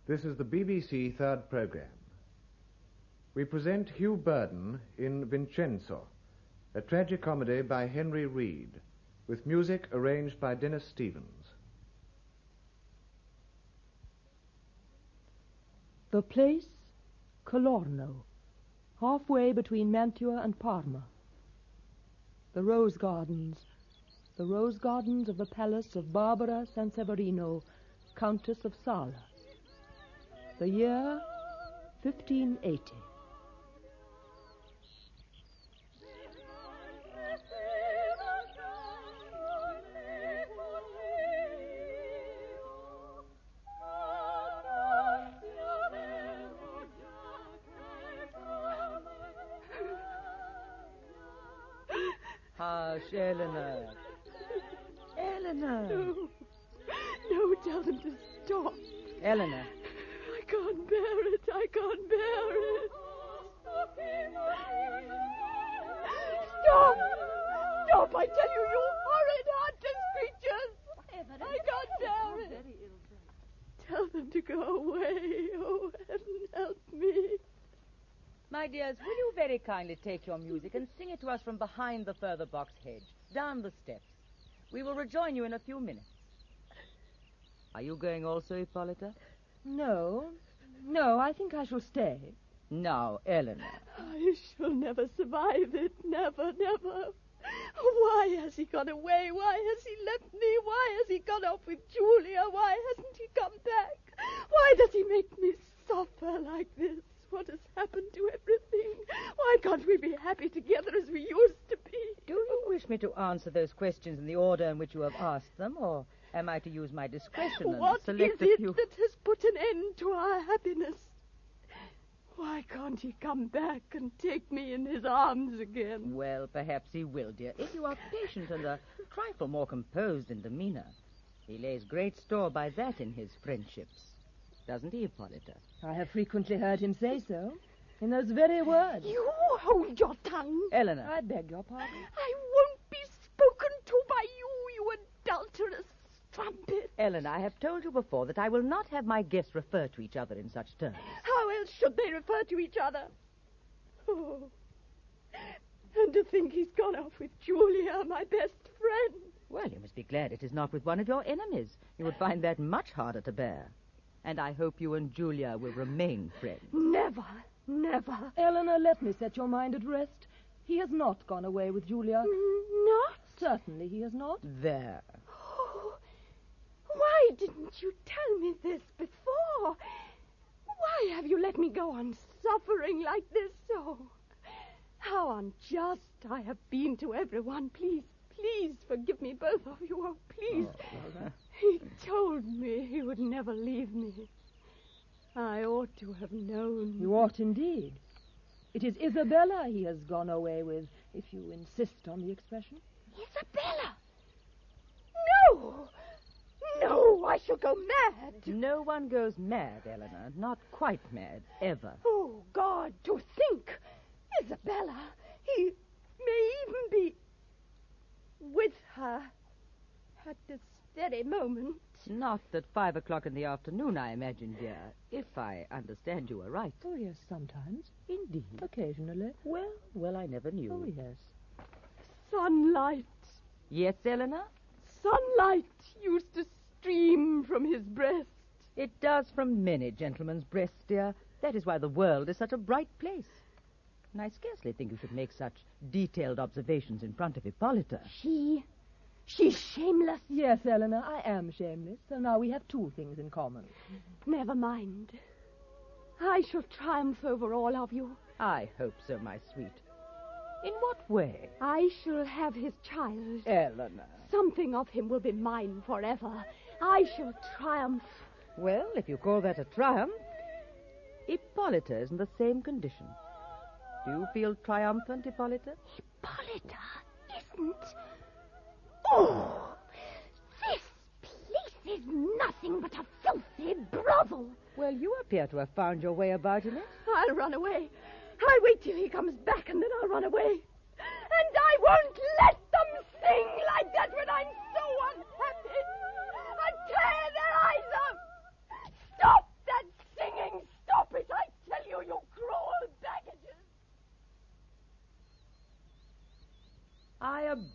This is the BBC Third Programme. We present Hugh Burden in Vincenzo, a tragicomedy by Henry Reed, with music arranged by Dennis Stevens. The place, Colorno, halfway between Mantua and Parma. The rose gardens of the palace of Barbara Sanseverino, Countess of Sala. The year 1580. Hush, Eleanor. Eleanor. No, tell them to stop. Eleanor. I can't bear it. Stop! Stop, I tell you, you horrid, heartless creatures! I can't bear it. Tell them to go away. Oh, heaven help me. My dears, will you very kindly take your music and sing it to us from behind the further box hedge, down the steps? We will rejoin you in a few minutes. Are you going also, Hippolyta? No, I think I shall stay. Now, Eleanor. I shall never survive it. Never. Why has he gone away? Why has he left me? Why has he gone off with Julia? Why hasn't he come back? Why does he make me suffer like this? What has happened to everything? Why can't we be happy together as we used to be? Do you wish me to answer those questions in the order in which you have asked them, or am I to use my discretion and select a few... What is it that has put an end to our happiness? Why can't he come back and take me in his arms again? Well, perhaps he will, dear, if you are patient and a trifle more composed in demeanor. He lays great store by that in his friendships. Doesn't he, Hippolyta? I have frequently heard him say so, in those very words. You hold your tongue. Eleanor. I beg your pardon. I won't be spoken to by you adulterous strumpet. Eleanor, I have told you before that I will not have my guests refer to each other in such terms. How else should they refer to each other? Oh, and to think he's gone off with Julia, my best friend. Well, you must be glad it is not with one of your enemies. You would find that much harder to bear. And I hope you and Julia will remain friends. Never. Eleanor, let me set your mind at rest. He has not gone away with Julia. Not? Certainly he has not. There. Oh, why didn't you tell me this before? Why have you let me go on suffering like this? Oh, how unjust I have been to everyone. Please forgive me, both of you. Oh, please. He told me he would never leave me. I ought to have known. You ought indeed. It is Isabella he has gone away with, if you insist on the expression. Isabella? No, I shall go mad. No one goes mad, Eleanor. Not quite mad, ever. Oh, God, to think. Isabella, he may even be with her at this very moment. Not at 5 o'clock in the afternoon, I imagine, dear, if I understand you aright. Oh, yes, sometimes. Indeed. Occasionally. Well, I never knew. Oh, yes. Sunlight. Yes, Eleanor? Sunlight used to stream from his breast. It does from many gentlemen's breasts, dear. That is why the world is such a bright place. And I scarcely think you should make such detailed observations in front of Hippolyta. She's shameless. Yes, Eleanor, I am shameless. So now we have two things in common. Never mind. I shall triumph over all of you. I hope so, my sweet. In what way? I shall have his child. Eleanor. Something of him will be mine forever. I shall triumph. Well, if you call that a triumph, Hippolyta is in the same condition. Do you feel triumphant, Hippolyta? Hippolyta isn't... Oh, this place is nothing but a filthy brothel. Well, you appear to have found your way about in it. I'll run away. I'll wait till he comes back, and then I'll run away. And I won't let them sing like that when I'm so unhappy. I'll tear their eyes out. Stop that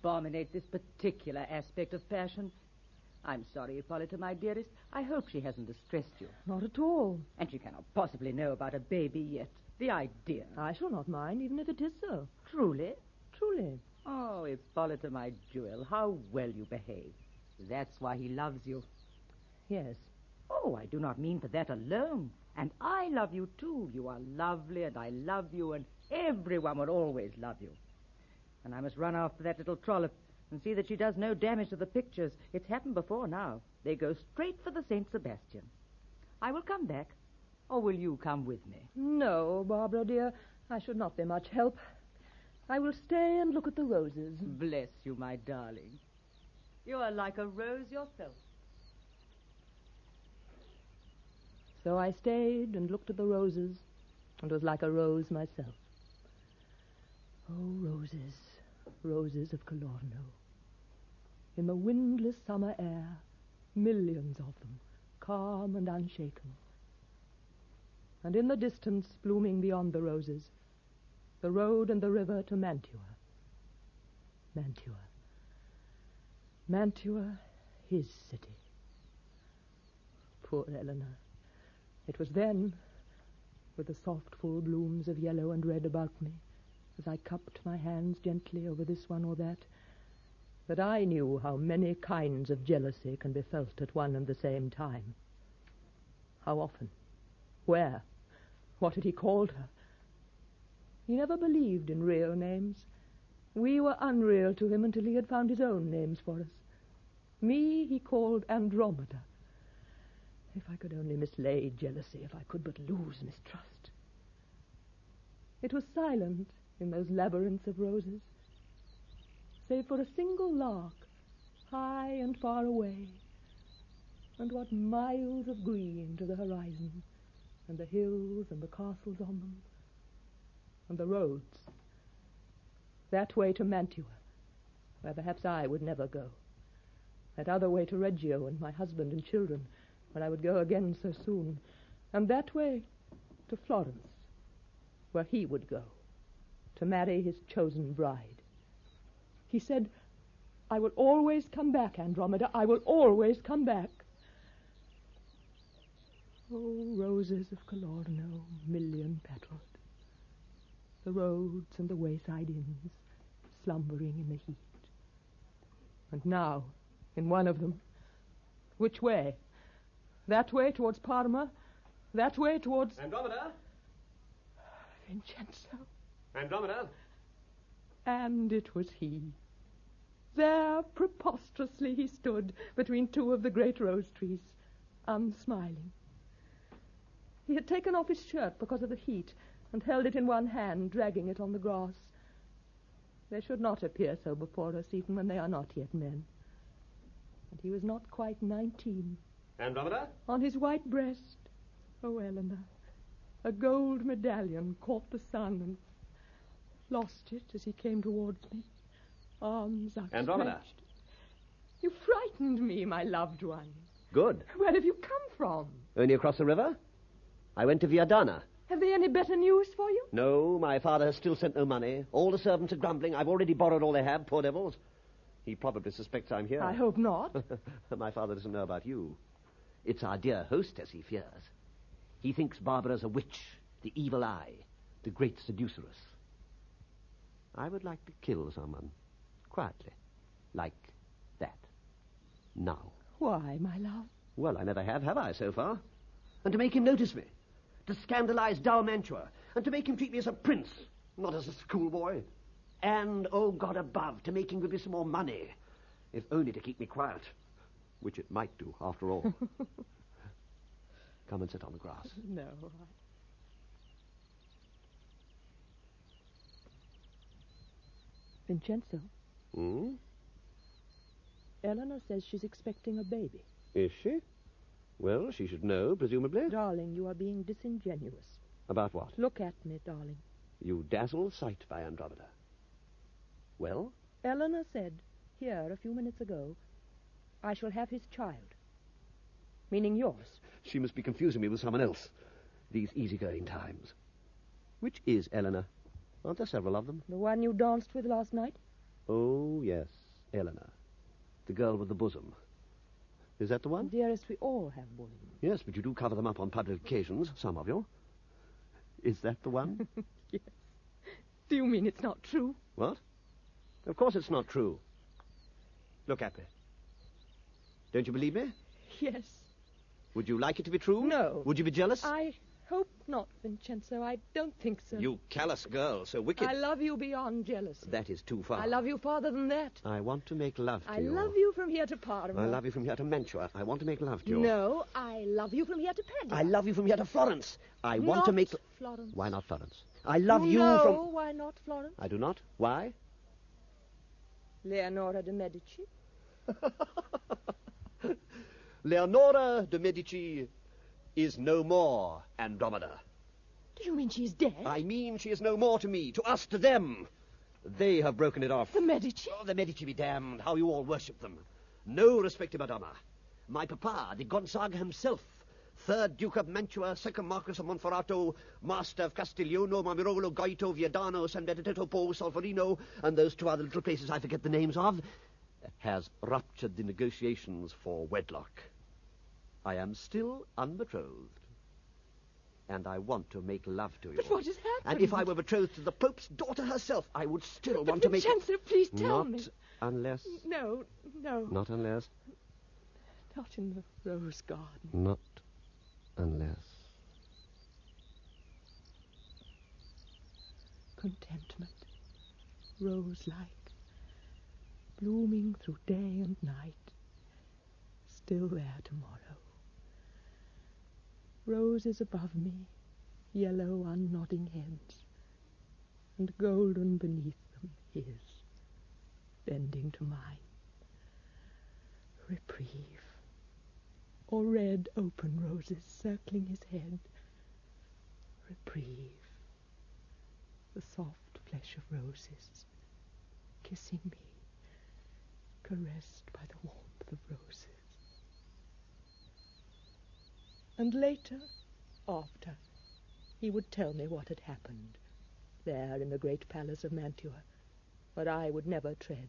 abominate this particular aspect of fashion. I'm sorry, Hippolyta, my dearest. I hope she hasn't distressed you. Not at all. And she cannot possibly know about a baby yet. The idea. I shall not mind, even if it is so. Truly? Truly. Oh, Hippolyta, my jewel, how well you behave. That's why he loves you. Yes. Oh, I do not mean for that alone. And I love you, too. You are lovely, and I love you, and everyone will always love you. And I must run after that little trollop and see that she does no damage to the pictures. It's happened before now. They go straight for the St. Sebastian. I will come back. Or will you come with me? No, Barbara, dear. I should not be much help. I will stay and look at the roses. Bless you, my darling. You are like a rose yourself. So I stayed and looked at the roses and was like a rose myself. Oh, roses, roses of Calorno. In the windless summer air, millions of them, calm and unshaken. And in the distance, blooming beyond the roses, the road and the river to Mantua. Mantua. Mantua, his city. Poor Eleanor. It was then, with the soft, full blooms of yellow and red about me, as I cupped my hands gently over this one or that I knew how many kinds of jealousy can be felt at one and the same time. How often? Where? What had he called her? He never believed in real names. We were unreal to him until he had found his own names for us. Me he called Andromeda. If I could only mislay jealousy, if I could but lose mistrust. It was silent in those labyrinths of roses, save for a single lark, high and far away, and what miles of green to the horizon, and the hills and the castles on them, and the roads, that way to Mantua, where perhaps I would never go, that other way to Reggio and my husband and children, where I would go again so soon, and that way to Florence, where he would go, to marry his chosen bride. He said, I will always come back, Andromeda, I will always come back. Oh, roses of Calorno, million-petaled, the roads and the wayside inns, slumbering in the heat. And now, in one of them, which way? That way towards Parma, that way towards... Andromeda? Vincenzo. Andromeda? And it was he. There, preposterously, he stood between two of the great rose trees, unsmiling. He had taken off his shirt because of the heat and held it in one hand, dragging it on the grass. They should not appear so before us, even when they are not yet men. And he was not quite 19. Andromeda? On his white breast, oh, Eleanor, a gold medallion caught the sun and lost it as he came towards me, arms outstretched. Andromeda? You frightened me, my loved one. Good. Where have you come from? Only across the river? I went to Viadana. Have they any better news for you? No, my father has still sent no money. All the servants are grumbling. I've already borrowed all they have, poor devils. He probably suspects I'm here. I hope not. My father doesn't know about you. It's our dear hostess he fears. He thinks Barbara's a witch, the evil eye, the great seduceress. I would like to kill someone, quietly, like that, now. Why, my love? Well, I never have I, so far? And to make him notice me, to scandalize dull Mantua, and to make him treat me as a prince, not as a schoolboy. And, oh God above, to make him give me some more money, if only to keep me quiet, which it might do, after all. Come and sit on the grass. No, Vincenzo. Hmm? Eleanor says she's expecting a baby. Is she? Well, she should know, presumably. Darling, you are being disingenuous. About what? Look at me, darling. You dazzle sight by Andromeda. Well? Eleanor said, here, a few minutes ago, I shall have his child. Meaning yours. She must be confusing me with someone else. These easygoing times. Which is Eleanor? Aren't there several of them? The one you danced with last night? Oh, yes. Eleanor. The girl with the bosom. Is that the one? Dearest, we all have bosoms. Yes, but you do cover them up on public occasions, some of you. Is that the one? Yes. Do you mean it's not true? What? Of course it's not true. Look at me. Don't you believe me? Yes. Would you like it to be true? No. Would you be jealous? I hope not, Vincenzo. I don't think so. You callous girl, so wicked. I love you beyond jealousy. That is too far. I love you farther than that. I want to make love to I you. love you from here to Parma. I love you from here to Mantua. I want to make love to you. No, I love you from here to Padua. I love you from here to Florence. I want Not to make... Florence. Why not Florence? I love you no, from... why not Florence? I do not. Why? Leonora de Medici. Leonora de Medici is no more, Andromeda. Do you mean she's dead? I mean she is no more to me, to us, to them. They have broken it off. The Medici? Oh, the Medici be damned. How you all worship them. No respect to Madonna. My papa, the Gonzaga himself, 3rd Duke of Mantua, 2nd Marquis of Monferrato, Master of Castiglione, Mamirolo, Gaito, Viadano, San Benedetto, Po, Solferino, and those 2 other little places I forget the names of, has ruptured the negotiations for wedlock. I am still unbetrothed. And I want to make love to you. But what has happened? And if I were betrothed to the Pope's daughter herself, I would still want to make... Vincenzo, please tell me. Not unless... No. Not unless... Not in the rose garden. Not unless... Contentment, rose-like, blooming through day and night, still there tomorrow. Roses above me, yellow unnodding heads, and golden beneath them his, bending to mine. Reprieve, or red open roses circling his head. Reprieve, the soft flesh of roses, kissing me, caressed by the warmth of roses. And later, after, he would tell me what had happened, there in the great palace of Mantua, where I would never tread.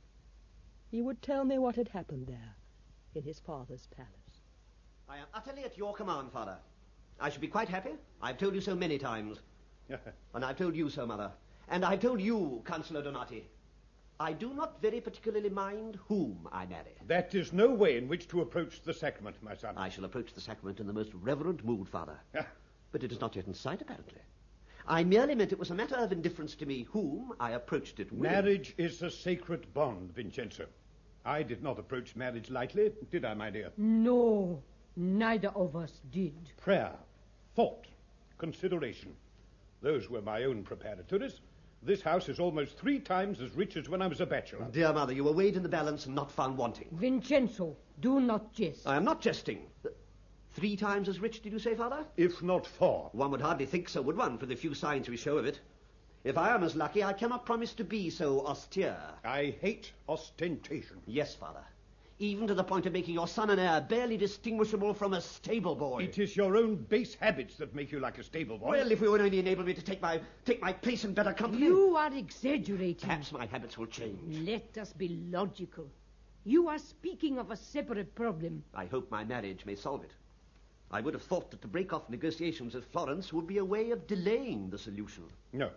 He would tell me what had happened there, in his father's palace. I am utterly at your command, Father. I should be quite happy. I've told you so many times. And I've told you so, Mother. And I've told you, Councillor Donati. I do not very particularly mind whom I marry. That is no way in which to approach the sacrament, my son. I shall approach the sacrament in the most reverent mood, Father. Ah. But it is not yet in sight, apparently. I merely meant it was a matter of indifference to me whom I approached it with. Marriage is a sacred bond, Vincenzo. I did not approach marriage lightly, did I, my dear? No, neither of us did. Prayer, thought, consideration. Those were my own preparatories. This house is almost 3 times as rich as when I was a bachelor. Dear Mother, you were weighed in the balance and not found wanting. Vincenzo, do not jest. I am not jesting. 3 times as rich, did you say, Father? If not 4. One would hardly think so, would one, for the few signs we show of it. If I am as lucky, I cannot promise to be so austere. I hate ostentation. Yes, Father. Even to the point of making your son and heir barely distinguishable from a stable boy. It is your own base habits that make you like a stable boy. Well, if you would only enable me to take my place in better company. You are exaggerating. Perhaps my habits will change. Let us be logical. You are speaking of a separate problem. I hope my marriage may solve it. I would have thought that to break off negotiations with Florence would be a way of delaying the solution. No.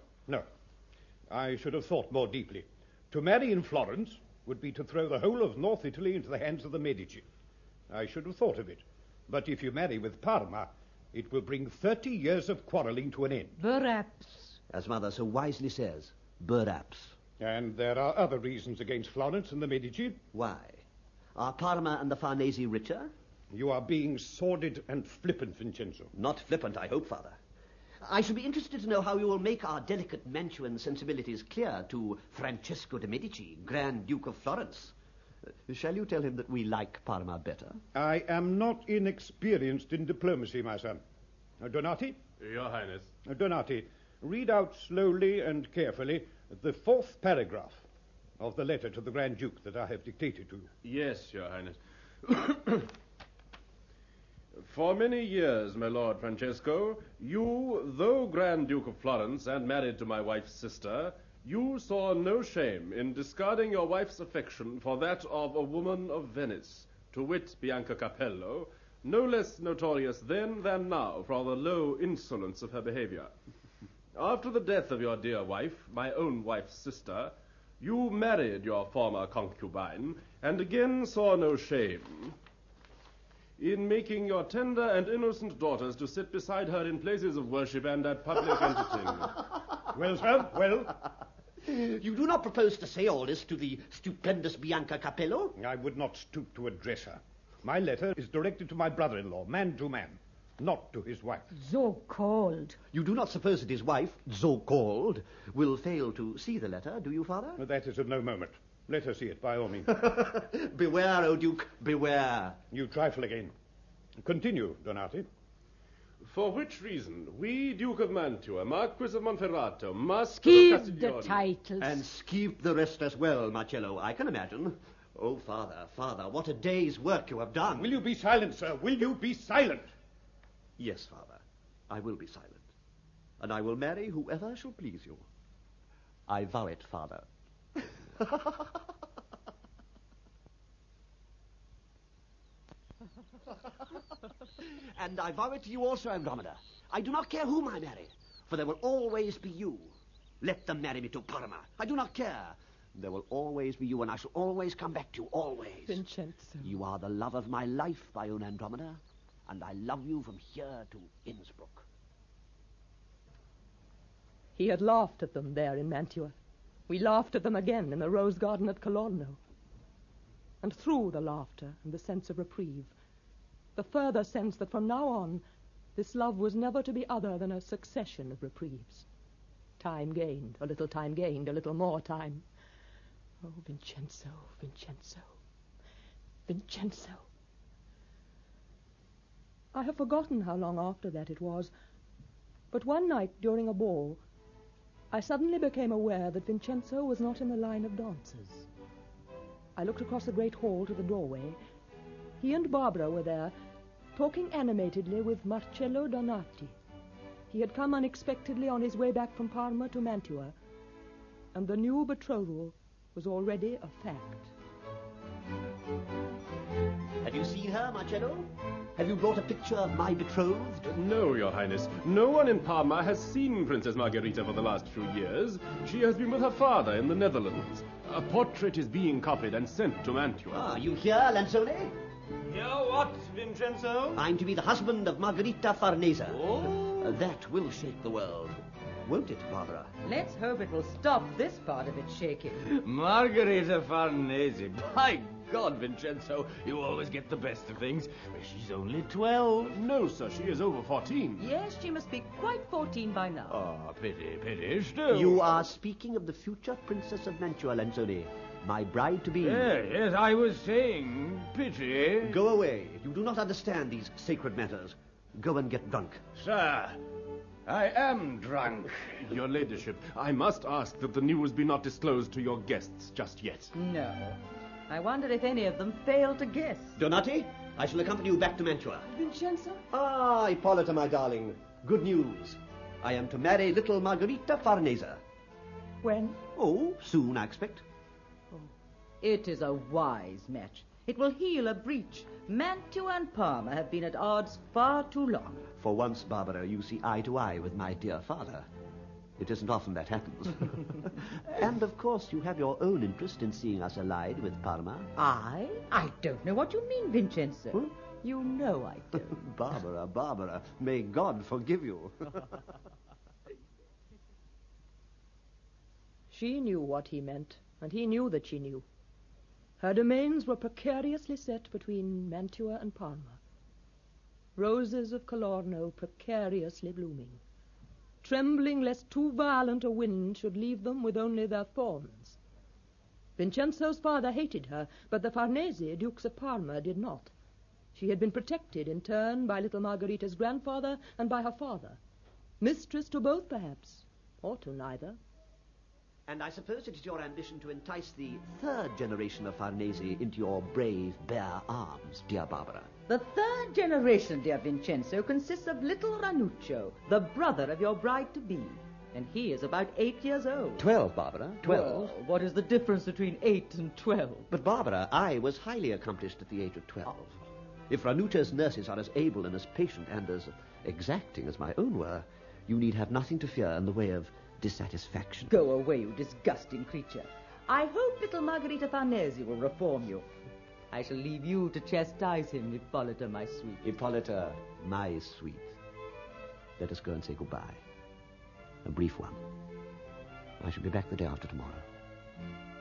I should have thought more deeply. To marry in Florence would be to throw the whole of North Italy into the hands of the Medici. I should have thought of it. But if you marry with Parma, it will bring 30 years of quarrelling to an end. Perhaps. As Mother so wisely says, perhaps. And there are other reasons against Florence and the Medici. Why? Are Parma and the Farnese richer? You are being sordid and flippant, Vincenzo. Not flippant, I hope, Father. I should be interested to know how you will make our delicate Mantuan sensibilities clear to Francesco de' Medici, Grand Duke of Florence. Shall you tell him that we like Parma better? I am not inexperienced in diplomacy, my son. Donati? Your Highness. Donati, read out slowly and carefully the 4th paragraph of the letter to the Grand Duke that I have dictated to you. Yes, Your Highness. For many years, my Lord Francesco, you, though Grand Duke of Florence and married to my wife's sister, you saw no shame in discarding your wife's affection for that of a woman of Venice, to wit, Bianca Capello, no less notorious then than now for the low insolence of her behavior. After the death of your dear wife, my own wife's sister, you married your former concubine, and again saw no shame in making your tender and innocent daughters to sit beside her in places of worship and at public entertainment. Well, sir, well? You do not propose to say all this to the stupendous Bianca Capello? I would not stoop to address her. My letter is directed to my brother-in-law, man to man, not to his wife. So cold. You do not suppose that his wife, so called, will fail to see the letter, do you, Father? That is of no moment. Let her see it, by all means. Beware, O Duke, beware. You trifle again. Continue, Donati. For which reason, we, Duke of Mantua, Marquis of Monferrato, Master Keep of the Castiglione... titles. And keep the rest as well, Marcello, I can imagine. Oh, Father, what a day's work you have done. Will you be silent, sir? Will you be silent? Yes, Father, I will be silent. And I will marry whoever shall please you. I vow it, Father. And I vow it to you also, Andromeda. I do not care whom I marry, for there will always be you. Let them marry me to Parma. I do not care. There will always be you, and I shall always come back to you, always. Vincenzo. You are the love of my life, my own Andromeda, and I love you from here to Innsbruck. He had laughed at them there in Mantua. We laughed at them again in the rose garden at Colorno. And through the laughter and the sense of reprieve, the further sense that from now on this love was never to be other than a succession of reprieves. Time gained, a little time gained, a little more time. Oh, Vincenzo, Vincenzo, Vincenzo. I have forgotten how long after that it was, but one night during a ball, I suddenly became aware that Vincenzo was not in the line of dancers. I looked across the great hall to the doorway. He and Barbara were there, talking animatedly with Marcello Donati. He had come unexpectedly on his way back from Parma to Mantua, and the new betrothal was already a fact. Have you seen her, Marcello? Have you brought a picture of my betrothed? No, Your Highness. No one in Parma has seen Princess Margherita for the last few years. She has been with her father in the Netherlands. A portrait is being copied and sent to Mantua. Ah, you hear, Lanzone? Hear what, Vincenzo? I'm to be the husband of Margherita Farnese. Oh? That will shake the world. Won't it, Barbara? Let's hope it will stop this part of it shaking. Margherita Farnese. By God, Vincenzo, you always get the best of things. She's only 12. No, sir, she is over 14. Yes, she must be quite 14 by now. Ah, pity, still. You are speaking of the future Princess of Mantua, Lanzone. My bride-to-be. Yes, I was saying, pity. Go away. You do not understand these sacred matters. Go and get drunk. Sir, I am drunk. Your ladyship, I must ask that the news be not disclosed to your guests just yet. No. I wonder if any of them fail to guess. Donati, I shall accompany you back to Mantua. Vincenzo? Ah, Ippolita, my darling. Good news. I am to marry little Margherita Farnese. When? Oh, soon, I expect. It is a wise match. It will heal a breach. Mantua and Parma have been at odds far too long. For once, Barbara, you see eye to eye with my dear father. It isn't often that happens. And, of course, you have your own interest in seeing us allied with Parma. I don't know what you mean, Vincenzo. Huh? You know I don't. Barbara, may God forgive you. She knew what he meant, and he knew that she knew. Her domains were precariously set between Mantua and Parma. Roses of Colorno precariously blooming, trembling lest too violent a wind should leave them with only their thorns. Vincenzo's father hated her, but the Farnese, Dukes of Parma, did not. She had been protected in turn by little Margherita's grandfather and by her father. Mistress to both, perhaps, or to neither. And I suppose it is your ambition to entice the third generation of Farnese into your brave, bare arms, dear Barbara. The third generation, dear Vincenzo, consists of little Ranuccio, the brother of your bride-to-be. And he is about 8 years old. 12, Barbara. 12. Well, what is the difference between 8 and 12? But, Barbara, I was highly accomplished at the age of 12. If Ranuta's nurses are as able and as patient and as exacting as my own were, you need have nothing to fear in the way of dissatisfaction. Go away, you disgusting creature. I hope little Margherita Farnese will reform you. I shall leave you to chastise him, Hippolyta, my sweet. Hippolyta, my sweet. Let us go and say goodbye. A brief one. I shall be back the day after tomorrow.